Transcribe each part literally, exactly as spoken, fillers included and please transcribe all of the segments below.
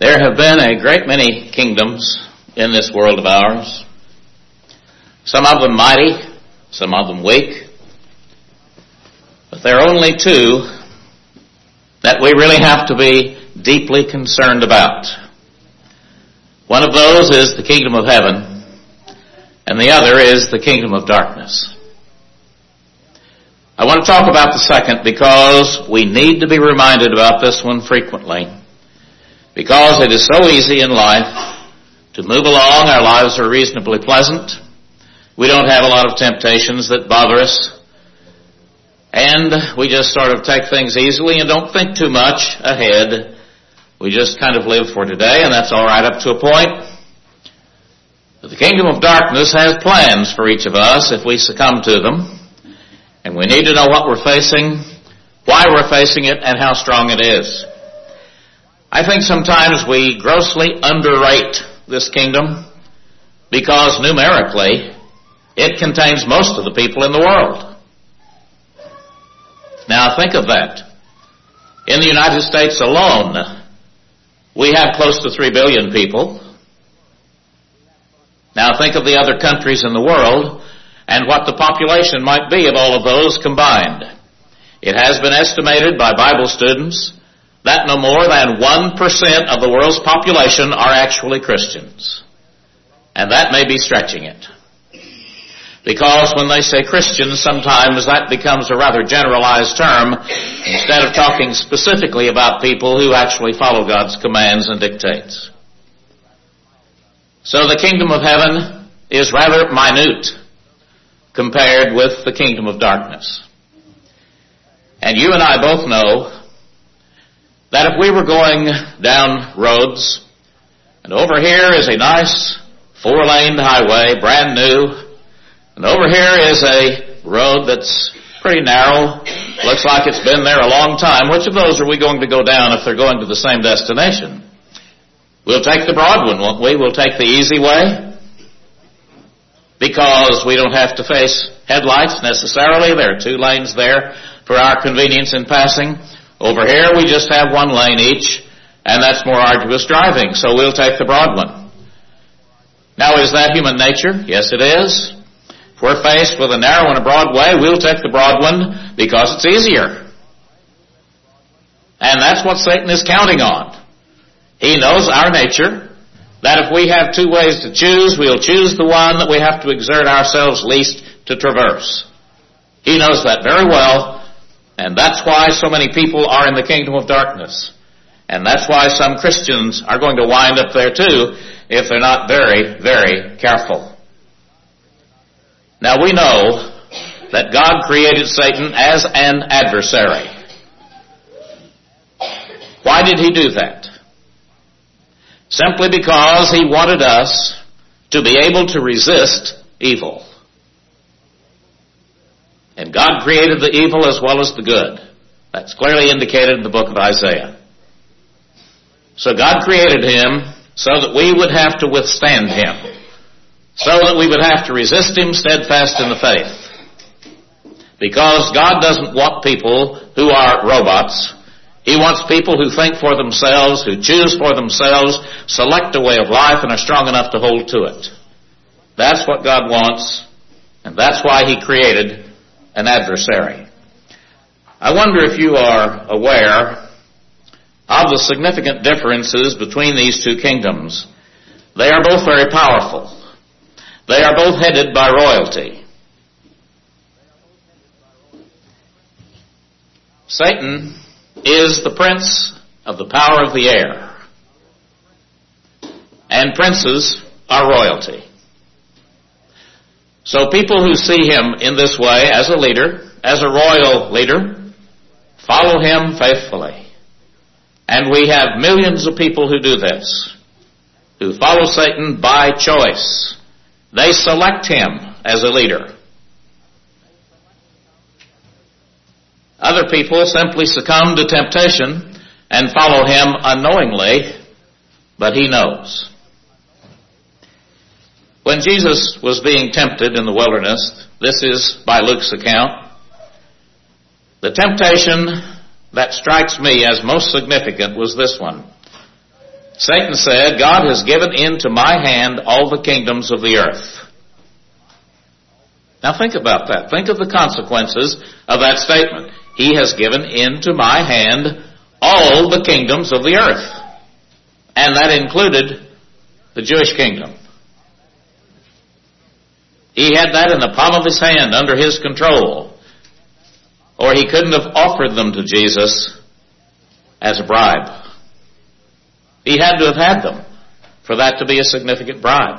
There have been a great many kingdoms in this world of ours. Some of them mighty, some of them weak. But there are only two that we really have to be deeply concerned about. One of those is the kingdom of heaven, and the other is the kingdom of darkness. I want to talk about the second because we need to be reminded about this one frequently. Because it is so easy in life to move along. Our lives are reasonably pleasant. We don't have a lot of temptations that bother us. And we just sort of take things easily and don't think too much ahead. We just kind of live for today, and that's all right up to a point. But the kingdom of darkness has plans for each of us if we succumb to them. And we need to know what we're facing, why we're facing it, and how strong it is. I think sometimes we grossly underrate this kingdom because numerically it contains most of the people in the world. Now think of that. In the United States alone, we have close to three billion people. Now think of the other countries in the world and what the population might be of all of those combined. It has been estimated by Bible students that no more than one percent of the world's population are actually Christians. And that may be stretching it. Because when they say Christians, sometimes that becomes a rather generalized term instead of talking specifically about people who actually follow God's commands and dictates. So the kingdom of heaven is rather minute compared with the kingdom of darkness. And you and I both know that if we were going down roads, and over here is a nice four-lane highway, brand new, and over here is a road that's pretty narrow, looks like it's been there a long time, which of those are we going to go down if they're going to the same destination? We'll take the broad one, won't we? We'll take the easy way, because we don't have to face headlights necessarily. There are two lanes there for our convenience in passing. Over here we just have one lane each, and that's more arduous driving, so we'll take the broad one. Now, is that human nature? Yes, it is. If we're faced with a narrow and a broad way, we'll take the broad one because it's easier. And that's what Satan is counting on. He knows our nature, that if we have two ways to choose, we'll choose the one that we have to exert ourselves least to traverse. He knows that very well. And that's why so many people are in the kingdom of darkness. And that's why some Christians are going to wind up there too if they're not very, very careful. Now we know that God created Satan as an adversary. Why did he do that? Simply because he wanted us to be able to resist evil. And God created the evil as well as the good. That's clearly indicated in the book of Isaiah. So God created him so that we would have to withstand him. So that we would have to resist him steadfast in the faith. Because God doesn't want people who are robots. He wants people who think for themselves, who choose for themselves, select a way of life, and are strong enough to hold to it. That's what God wants, and that's why he created an adversary. I wonder if you are aware of the significant differences between these two kingdoms. They are both very powerful. They are both headed by royalty. Satan is the prince of the power of the air. And princes are royalty. So people who see him in this way as a leader, as a royal leader, follow him faithfully. And we have millions of people who do this, who follow Satan by choice. They select him as a leader. Other people simply succumb to temptation and follow him unknowingly, but he knows. When Jesus was being tempted in the wilderness, this is by Luke's account, the temptation that strikes me as most significant was this one. Satan said, God has given into my hand all the kingdoms of the earth. Now think about that. Think of the consequences of that statement. He has given into my hand all the kingdoms of the earth. And that included the Jewish kingdom. He had that in the palm of his hand under his control. Or he couldn't have offered them to Jesus as a bribe. He had to have had them for that to be a significant bribe.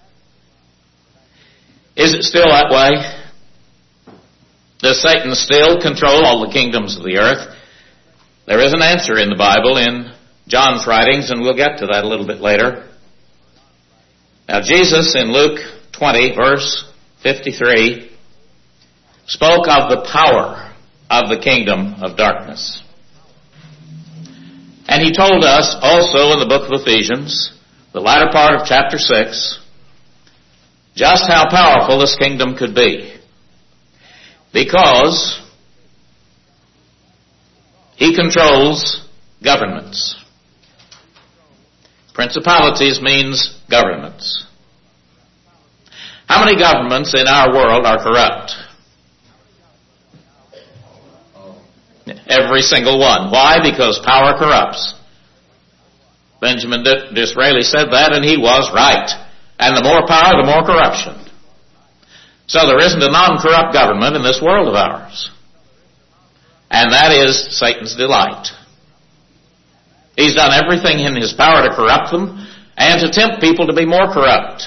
Is it still that way? Does Satan still control all the kingdoms of the earth? There is an answer in the Bible in John's writings, and we'll get to that a little bit later. Now, Jesus in Luke twenty, verse fifty-three, spoke of the power of the kingdom of darkness. And he told us also in the book of Ephesians, the latter part of chapter six, just how powerful this kingdom could be. Because he controls governments. Principalities means governments. How many governments in our world are corrupt? Every single one. Why? Because power corrupts. Benjamin Disraeli said that, and he was right. And the more power, the more corruption. So there isn't a non-corrupt government in this world of ours. And that is Satan's delight. He's done everything in his power to corrupt them and to tempt people to be more corrupt.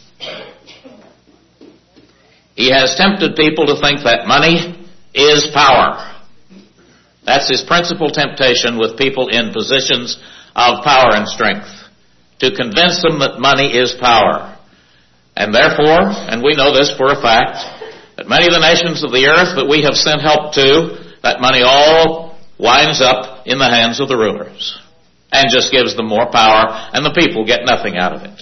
He has tempted people to think that money is power. That's his principal temptation with people in positions of power and strength, to convince them that money is power. And therefore, and we know this for a fact, that many of the nations of the earth that we have sent help to, that money all winds up in the hands of the rulers and just gives them more power, and the people get nothing out of it.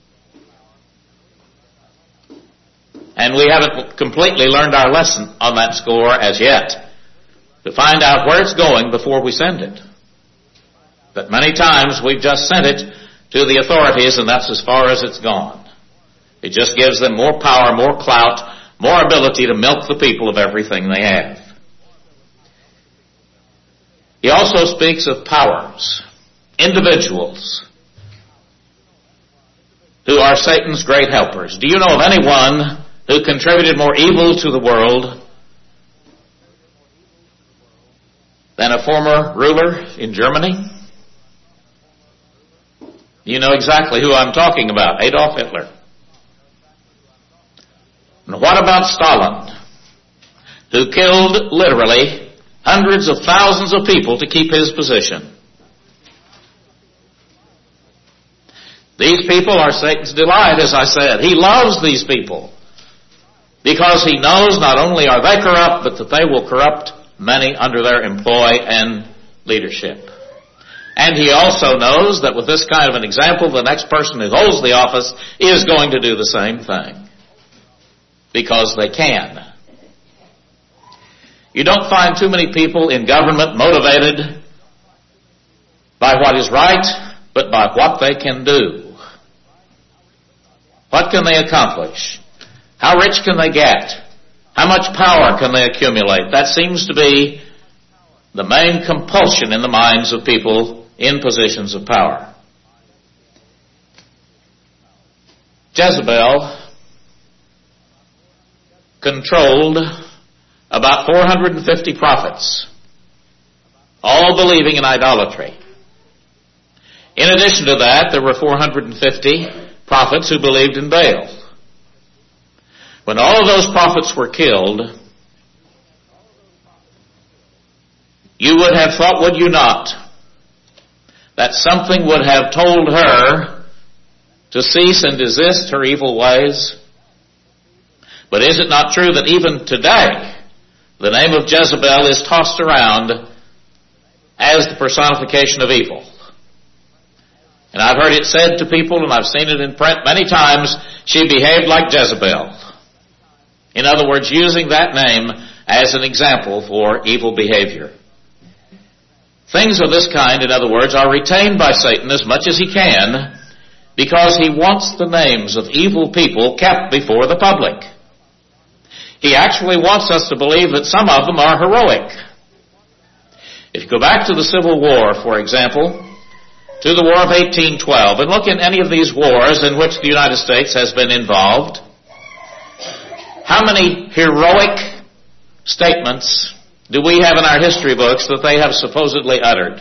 And we haven't completely learned our lesson on that score as yet, to find out where it's going before we send it. But many times we've just sent it to the authorities, and that's as far as it's gone. It just gives them more power, more clout, more ability to milk the people of everything they have. He also speaks of powers, individuals, who are Satan's great helpers. Do you know of anyone who contributed more evil to the world than a former ruler in Germany? You know exactly who I'm talking about, Adolf Hitler. And what about Stalin, who killed literally hundreds of thousands of people to keep his position? These people are Satan's delight, as I said. He loves these people because he knows not only are they corrupt, but that they will corrupt many under their employ and leadership. And he also knows that with this kind of an example, the next person who holds the office is going to do the same thing. Because they can. You don't find too many people in government motivated by what is right, but by what they can do. What can they accomplish? How rich can they get? How much power can they accumulate? That seems to be the main compulsion in the minds of people in positions of power. Jezebel controlled about four hundred fifty prophets, all believing in idolatry. In addition to that, there were four hundred fifty prophets who believed in Baal. When all of those prophets were killed, you would have thought, would you not, that something would have told her to cease and desist her evil ways? But is it not true that even today, the name of Jezebel is tossed around as the personification of evil? And I've heard it said to people, and I've seen it in print many times, she behaved like Jezebel. In other words, using that name as an example for evil behavior. Things of this kind, in other words, are retained by Satan as much as he can because he wants the names of evil people kept before the public. He actually wants us to believe that some of them are heroic. If you go back to the Civil War, for example, to the War of eighteen twelve, and look in any of these wars in which the United States has been involved, how many heroic statements do we have in our history books that they have supposedly uttered?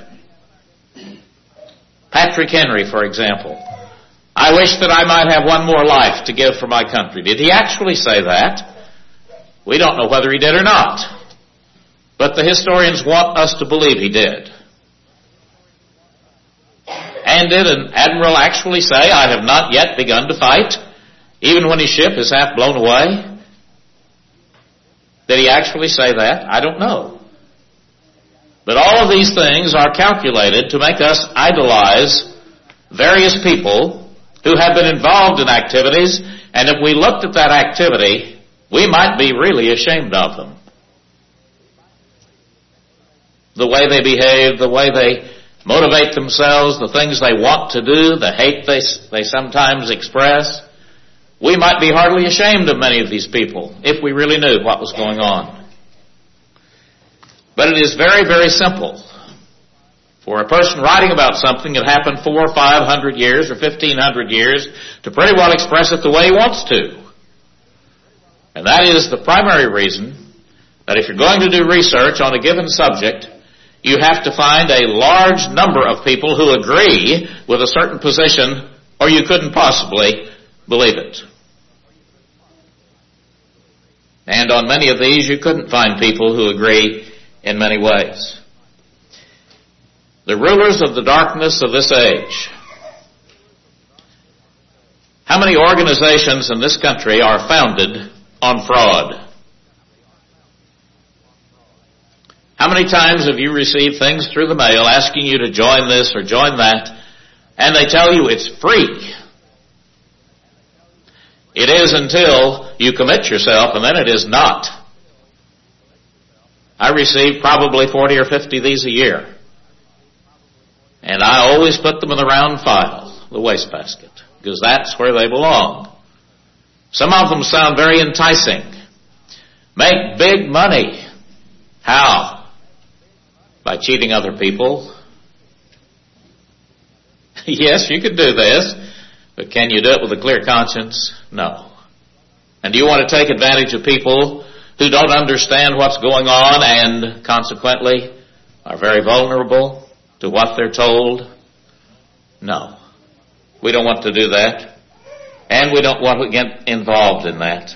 Patrick Henry, for example. I wish that I might have one more life to give for my country. Did he actually say that? We don't know whether he did or not. But the historians want us to believe he did. And did an admiral actually say, I have not yet begun to fight, even when his ship is half blown away? Did he actually say that? I don't know. But all of these things are calculated to make us idolize various people who have been involved in activities, and if we looked at that activity, we might be really ashamed of them. The way they behave, the way they motivate themselves, the things they want to do, the hate they, they sometimes express. We might be hardly ashamed of many of these people if we really knew what was going on. But it is very, very simple for a person writing about something that happened four or five hundred years or fifteen hundred years to pretty well express it the way he wants to. And that is the primary reason that if you're going to do research on a given subject, you have to find a large number of people who agree with a certain position, or you couldn't possibly believe it. And on many of these, you couldn't find people who agree in many ways. The rulers of the darkness of this age. How many organizations in this country are founded on fraud? How many times have you received things through the mail asking you to join this or join that, and they tell you it's free? It is until you commit yourself, and then it is not. I receive probably forty or fifty of these a year. And I always put them in the round file, the wastebasket, because that's where they belong. Some of them sound very enticing. Make big money. How? By cheating other people. Yes, you could do this, but can you do it with a clear conscience? No. And do you want to take advantage of people who don't understand what's going on and consequently are very vulnerable to what they're told? No. We don't want to do that. And we don't want to get involved in that.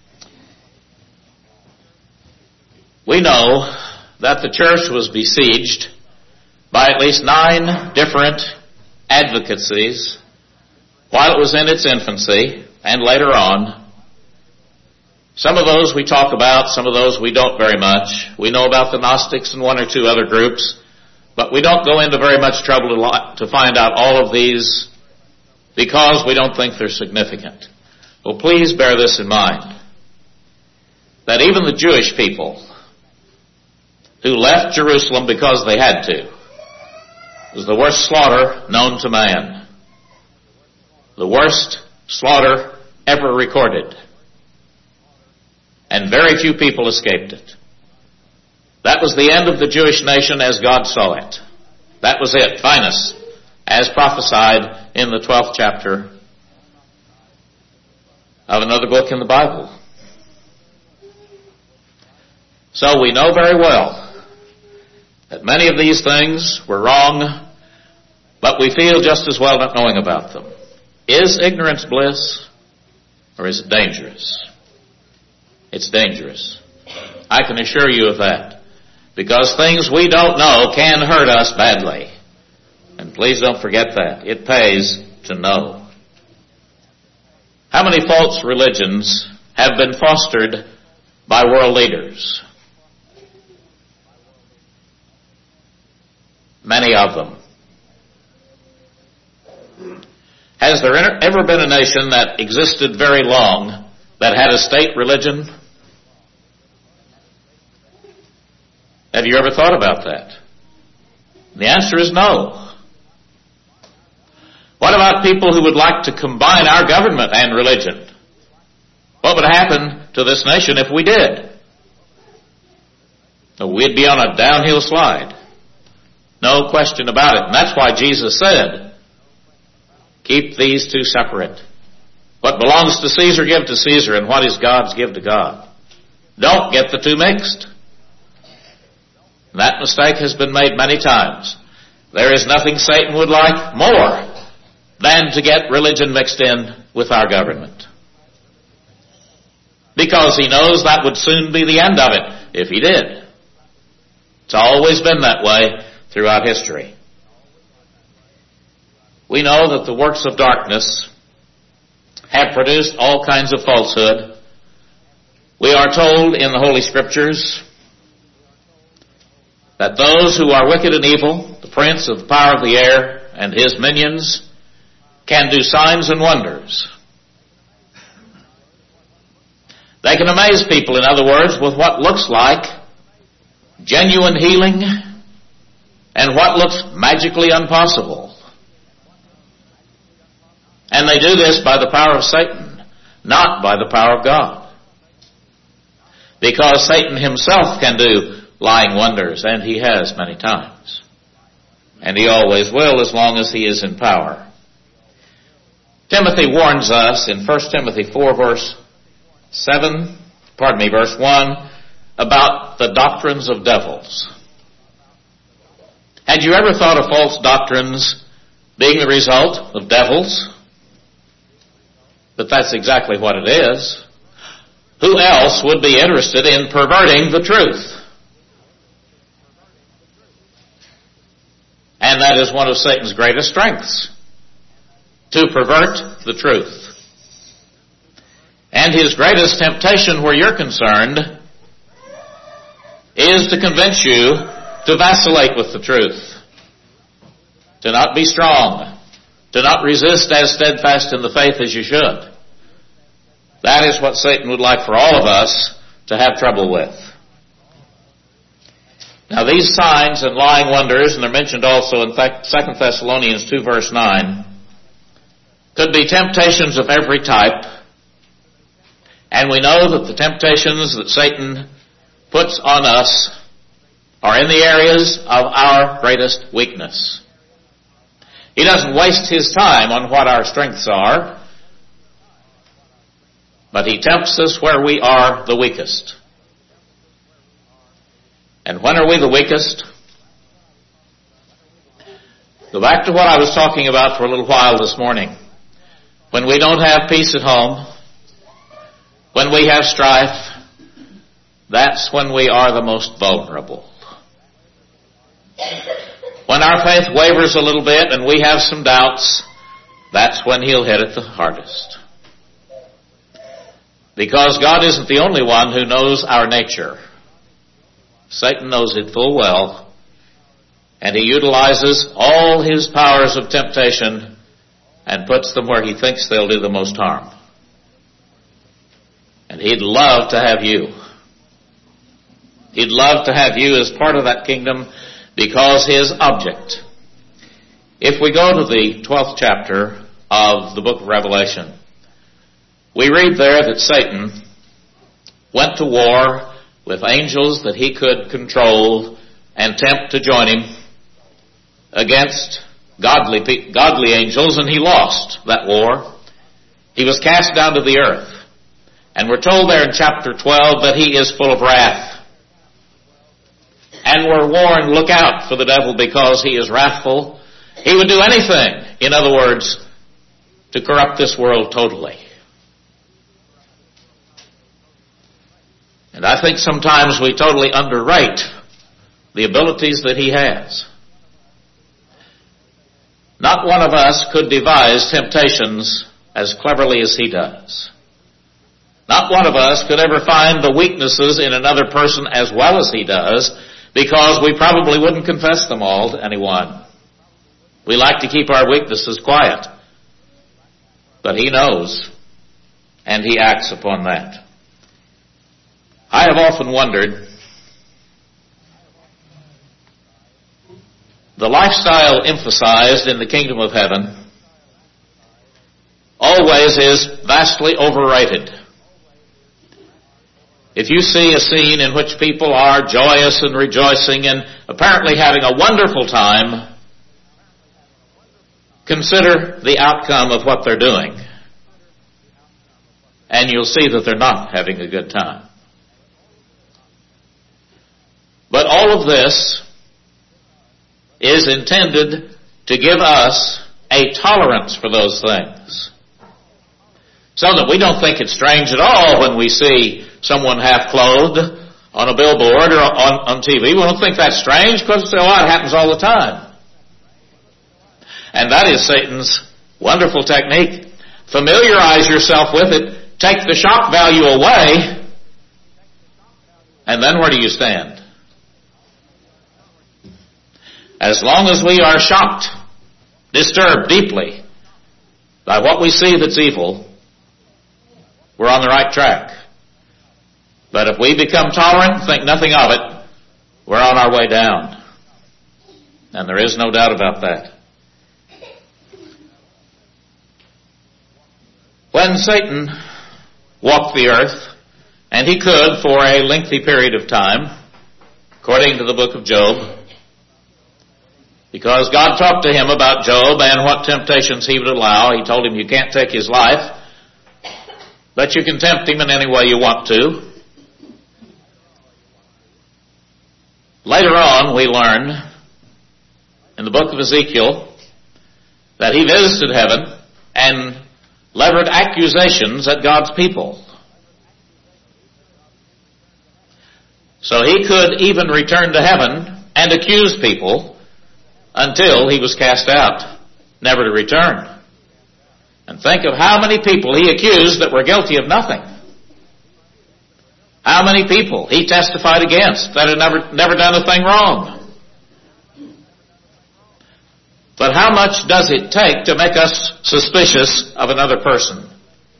We know that the church was besieged by at least nine different advocacies while it was in its infancy and later on. Some of those we talk about, some of those we don't very much. We know about the Gnostics and one or two other groups, but we don't go into very much trouble to find out all of these because we don't think they're significant. Well, please bear this in mind, that even the Jewish people who left Jerusalem because they had to was the worst slaughter known to man. The worst slaughter ever recorded. And very few people escaped it. That was the end of the Jewish nation as God saw it. That was it, finus, as prophesied in the twelfth chapter of another book in the Bible. So we know very well that many of these things were wrong, but we feel just as well not knowing about them. Is ignorance bliss, or is it dangerous? It's dangerous. I can assure you of that. Because things we don't know can hurt us badly. And please don't forget that. It pays to know. How many false religions have been fostered by world leaders? Many of them. Has there ever been a nation that existed very long that had a state religion? Have you ever thought about that? And the answer is no. What about people who would like to combine our government and religion? What would happen to this nation if we did? We'd be on a downhill slide. No question about it. And that's why Jesus said, keep these two separate. What belongs to Caesar, give to Caesar, and what is God's, give to God. Don't get the two mixed. That mistake has been made many times. There is nothing Satan would like more than to get religion mixed in with our government. Because he knows that would soon be the end of it if he did. It's always been that way throughout history. We know that the works of darkness have produced all kinds of falsehood. We are told in the Holy Scriptures that those who are wicked and evil, the prince of the power of the air and his minions, can do signs and wonders. They can amaze people, in other words, with what looks like genuine healing and what looks magically impossible. And they do this by the power of Satan, not by the power of God. Because Satan himself can do lying wonders, and he has many times. And he always will as long as he is in power. Timothy warns us in First Timothy four verse seven, pardon me, verse one, about the doctrines of devils. Had you ever thought of false doctrines being the result of devils? But that's exactly what it is. Who else would be interested in perverting the truth? And that is one of Satan's greatest strengths, to pervert the truth. And his greatest temptation where you're concerned is to convince you to vacillate with the truth, to not be strong, to not resist as steadfast in the faith as you should. That is what Satan would like for all of us to have trouble with. Now these signs and lying wonders, and they're mentioned also in Second Thessalonians two verse nine, could be temptations of every type. And we know that the temptations that Satan puts on us are in the areas of our greatest weakness. He doesn't waste his time on what our strengths are, but he tempts us where we are the weakest. And when are we the weakest? Go back to what I was talking about for a little while this morning. When we don't have peace at home, when we have strife, that's when we are the most vulnerable. When our faith wavers a little bit and we have some doubts, that's when he'll hit it the hardest. Because God isn't the only one who knows our nature. Satan knows it full well, and he utilizes all his powers of temptation and puts them where he thinks they'll do the most harm. And he'd love to have you. He'd love to have you as part of that kingdom because his object. If we go to the twelfth chapter of the book of Revelation, we read there that Satan went to war with angels that he could control and tempt to join him against godly, godly angels, and he lost that war. He was cast down to the earth. And we're told there in chapter twelve that he is full of wrath. And we're warned, look out for the devil because he is wrathful. He would do anything, in other words, to corrupt this world totally. And I think sometimes we totally underrate the abilities that he has. Not one of us could devise temptations as cleverly as he does. Not one of us could ever find the weaknesses in another person as well as he does, because we probably wouldn't confess them all to anyone. We like to keep our weaknesses quiet. But he knows, and he acts upon that. I have often wondered the lifestyle emphasized in the kingdom of heaven always is vastly overrated. If you see a scene in which people are joyous and rejoicing and apparently having a wonderful time, consider the outcome of what they're doing, and you'll see that they're not having a good time. But all of this is intended to give us a tolerance for those things, so that we don't think it's strange at all when we see someone half-clothed on a billboard or on, on T V. We don't think that's strange because oh, it happens all the time. And that is Satan's wonderful technique. Familiarize yourself with it, take the shock value away, and then where do you stand? As long as we are shocked, disturbed deeply by what we see that's evil, we're on the right track. But if we become tolerant, think nothing of it, we're on our way down. And there is no doubt about that. When Satan walked the earth, and he could for a lengthy period of time, according to the book of Job, because God talked to him about Job and what temptations he would allow. He told him you can't take his life, but you can tempt him in any way you want to. Later on, we learn in the book of Ezekiel that he visited heaven and levered accusations at God's people. So he could even return to heaven and accuse people until he was cast out, never to return. And think of how many people he accused that were guilty of nothing. How many people he testified against that had never, never done a thing wrong. But how much does it take to make us suspicious of another person?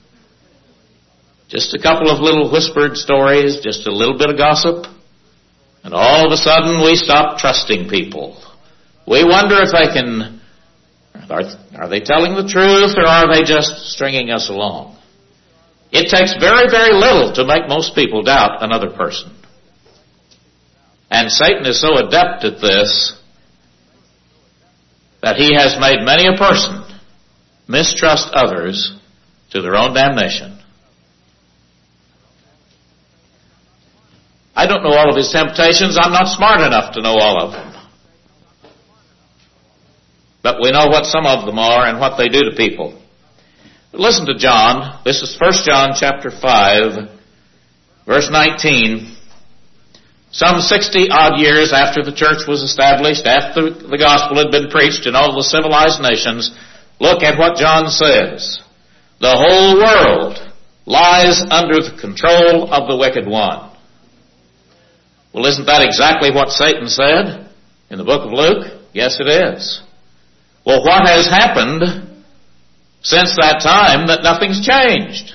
Just a couple of little whispered stories, just a little bit of gossip, and all of a sudden we stop trusting people. We wonder if they can, are, are they telling the truth or are they just stringing us along? It takes very, very little to make most people doubt another person. And Satan is so adept at this that he has made many a person mistrust others to their own damnation. I don't know all of his temptations. I'm not smart enough to know all of them. But we know what some of them are and what they do to people. But listen to John. This is First John chapter five, verse nineteen. Some sixty odd years after the church was established, after the gospel had been preached in all the civilized nations, look at what John says. The whole world lies under the control of the wicked one. Well, isn't that exactly what Satan said in the book of Luke? Yes, it is. Well, what has happened since that time that nothing's changed?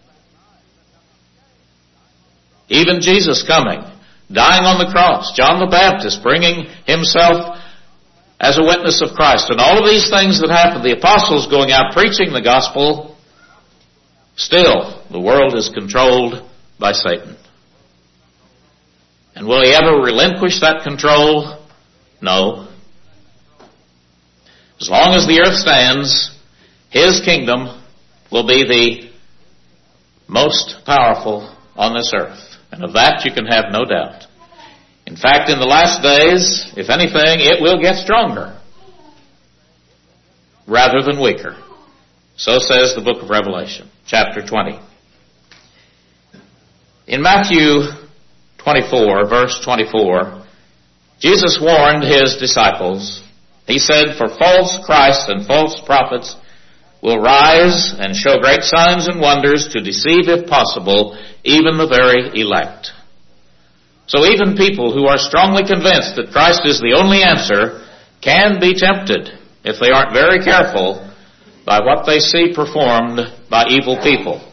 Even Jesus coming, dying on the cross, John the Baptist bringing himself as a witness of Christ, and all of these things that happened, the apostles going out preaching the gospel, still the world is controlled by Satan. And will he ever relinquish that control? No. As long as the earth stands, his kingdom will be the most powerful on this earth. And of that you can have no doubt. In fact, in the last days, if anything, it will get stronger rather than weaker. So says the book of Revelation, chapter twenty. In Matthew twenty-four, verse twenty-four, Jesus warned his disciples. He said, for false Christs and false prophets will rise and show great signs and wonders to deceive, if possible, even the very elect. So even people who are strongly convinced that Christ is the only answer can be tempted, if they aren't very careful, by what they see performed by evil people.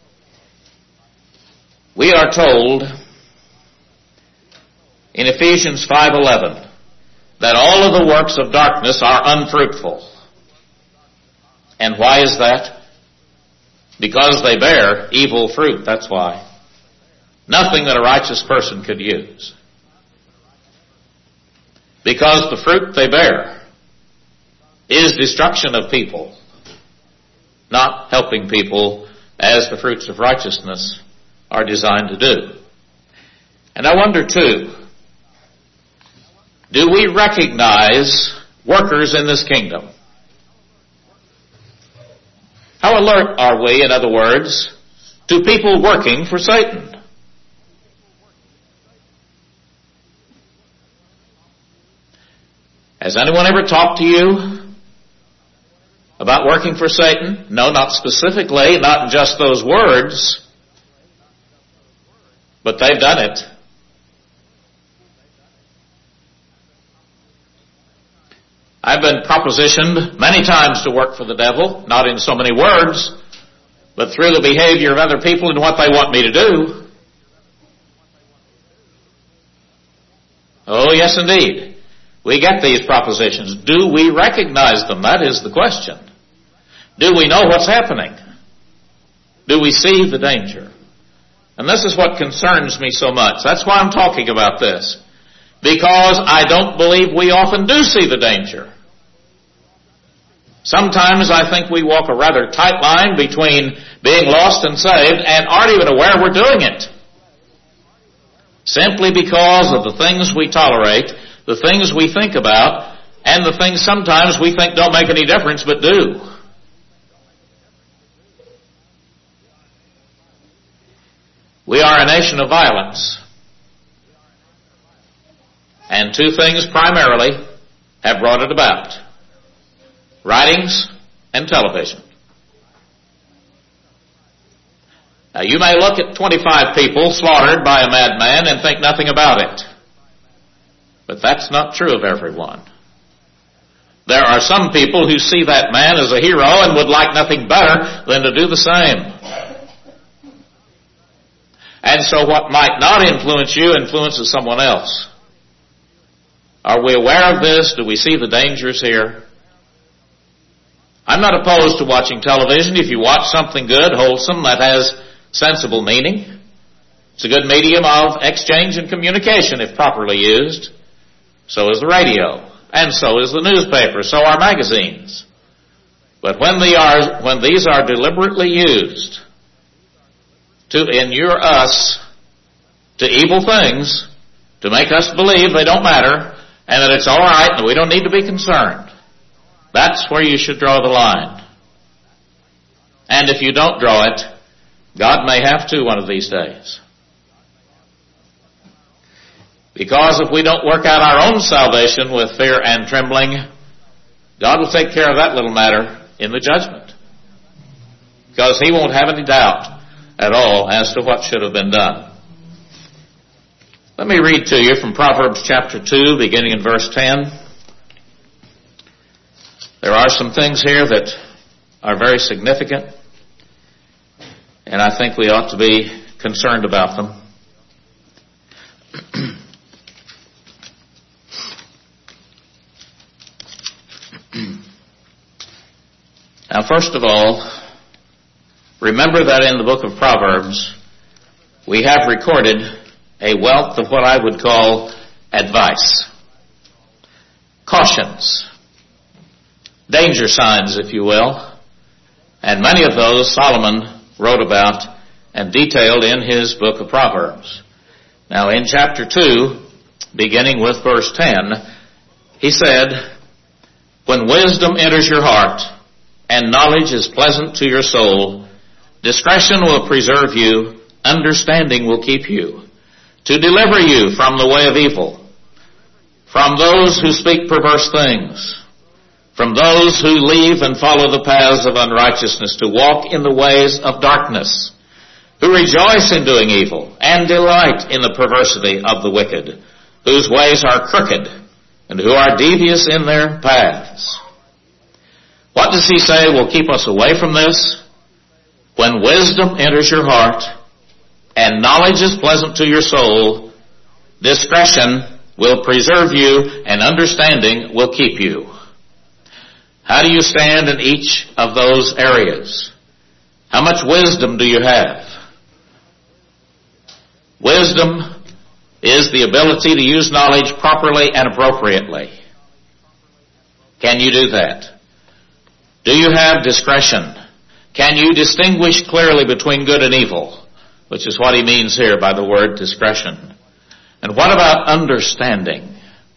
We are told in Ephesians five eleven that all of the works of darkness are unfruitful. And why is that? Because they bear evil fruit, that's why. Nothing that a righteous person could use. Because the fruit they bear is destruction of people, not helping people as the fruits of righteousness are designed to do. And I wonder too, do we recognize workers in this kingdom? How alert are we, in other words, to people working for Satan? Has anyone ever talked to you about working for Satan? No, not specifically, not in just those words, but they've done it. I've been propositioned many times to work for the devil, not in so many words, but through the behavior of other people and what they want me to do. Oh, yes, indeed. We get these propositions. Do we recognize them? That is the question. Do we know what's happening? Do we see the danger? And this is what concerns me so much. That's why I'm talking about this. Because I don't believe we often do see the danger. Sometimes I think we walk a rather tight line between being lost and saved and aren't even aware we're doing it. Simply because of the things we tolerate, the things we think about, and the things sometimes we think don't make any difference but do. We are a nation of violence. And two things primarily have brought it about: writings and television. Now, you may look at twenty-five people slaughtered by a madman and think nothing about it. But that's not true of everyone. There are some people who see that man as a hero and would like nothing better than to do the same. And so what might not influence you influences someone else. Are we aware of this? Do we see the dangers here? I'm not opposed to watching television. If you watch something good, wholesome, that has sensible meaning, it's a good medium of exchange and communication if properly used. So is the radio, and so is the newspaper, so are magazines. But when they are, when these are deliberately used to inure us to evil things, to make us believe they don't matter, and that it's all right and we don't need to be concerned, that's where you should draw the line. And if you don't draw it, God may have to one of these days. Because if we don't work out our own salvation with fear and trembling, God will take care of that little matter in the judgment. Because He won't have any doubt at all as to what should have been done. Let me read to you from Proverbs chapter two, beginning in verse ten. There are some things here that are very significant, and I think we ought to be concerned about them. Now, first of all, remember that in the book of Proverbs, we have recorded a wealth of what I would call advice, cautions, danger signs, if you will, and many of those Solomon wrote about and detailed in his book of Proverbs. Now, in chapter two, beginning with verse ten, he said, "When wisdom enters your heart, and knowledge is pleasant to your soul, discretion will preserve you, understanding will keep you, to deliver you from the way of evil, from those who speak perverse things, from those who leave and follow the paths of unrighteousness, to walk in the ways of darkness, who rejoice in doing evil, and delight in the perversity of the wicked, whose ways are crooked, and who are devious in their paths." What does he say will keep us away from this? When wisdom enters your heart, and knowledge is pleasant to your soul, discretion will preserve you, and understanding will keep you. How do you stand in each of those areas? How much wisdom do you have? Wisdom is the ability to use knowledge properly and appropriately. Can you do that? Do you have discretion? Can you distinguish clearly between good and evil? Which is what he means here by the word discretion. And what about understanding?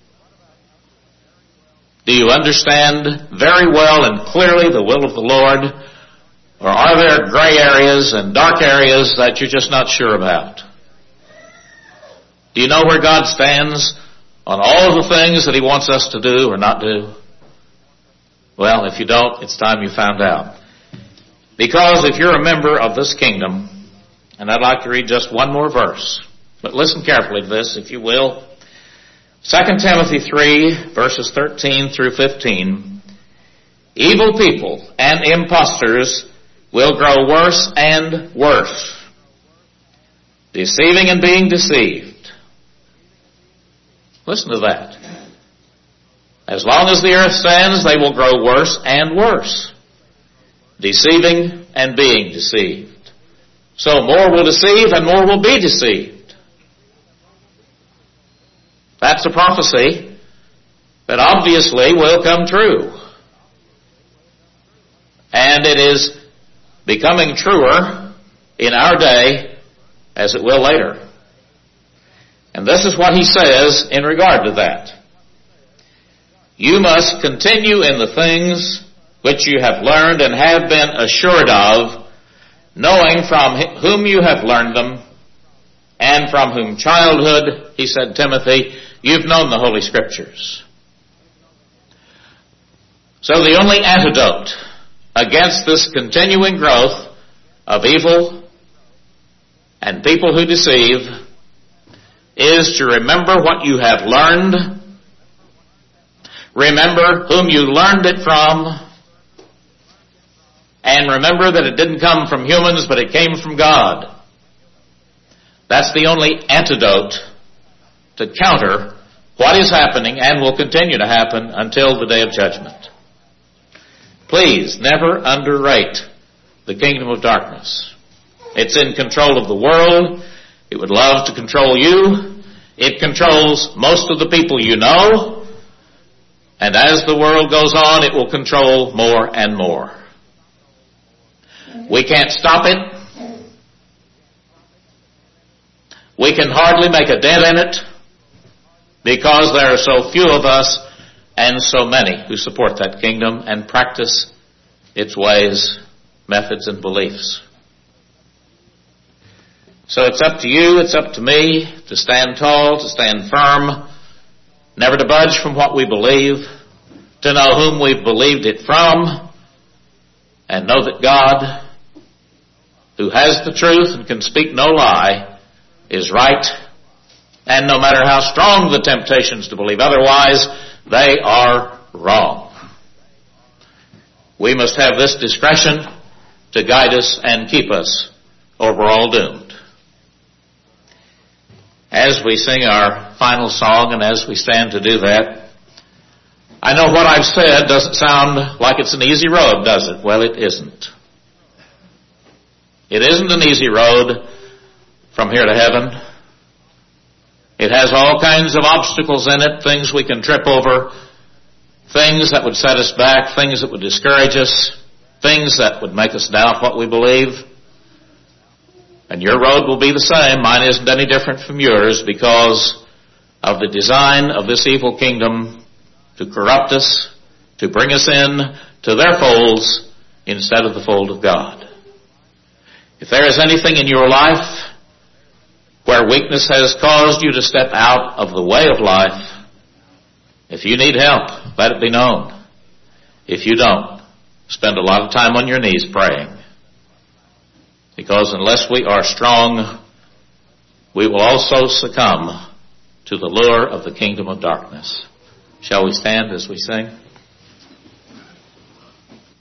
Do you understand very well and clearly the will of the Lord? Or are there gray areas and dark areas that you're just not sure about? Do you know where God stands on all of the things that he wants us to do or not do? Well, if you don't, it's time you found out. Because if you're a member of this kingdom, and I'd like to read just one more verse, but listen carefully to this, if you will. Second Timothy three, verses thirteen through fifteen. Evil people and impostors will grow worse and worse, deceiving and being deceived. Listen to that. As long as the earth stands, they will grow worse and worse, deceiving and being deceived. So more will deceive and more will be deceived. That's a prophecy that obviously will come true. And it is becoming truer in our day as it will later. And this is what he says in regard to that. You must continue in the things which you have learned and have been assured of, knowing from whom you have learned them, and from whom childhood, he said, Timothy, you've known the Holy Scriptures. So the only antidote against this continuing growth of evil and people who deceive is to remember what you have learned. Remember whom you learned it from. And remember that it didn't come from humans, but it came from God. That's the only antidote to counter what is happening and will continue to happen until the day of judgment. Please never underrate the kingdom of darkness. It's in control of the world. It would love to control you. It controls most of the people you know. And as the world goes on, it will control more and more. We can't stop it. We can hardly make a dent in it because there are so few of us and so many who support that kingdom and practice its ways, methods, and beliefs. So it's up to you, it's up to me to stand tall, to stand firm, never to budge from what we believe, to know whom we've believed it from, and know that God, who has the truth and can speak no lie, is right. And no matter how strong the temptations to believe otherwise, they are wrong. We must have this discretion to guide us and keep us, or we're all doomed. As we sing our final song and as we stand to do that, I know what I've said doesn't sound like it's an easy road, does it? Well, it isn't. It isn't an easy road from here to heaven. It has all kinds of obstacles in it, things we can trip over, things that would set us back, things that would discourage us, things that would make us doubt what we believe. And your road will be the same. Mine isn't any different from yours because of the design of this evil kingdom to corrupt us, to bring us in to their folds instead of the fold of God. If there is anything in your life where weakness has caused you to step out of the way of life, if you need help, let it be known. If you don't, spend a lot of time on your knees praying. Because unless we are strong, we will also succumb to the lure of the kingdom of darkness. Shall we stand as we sing?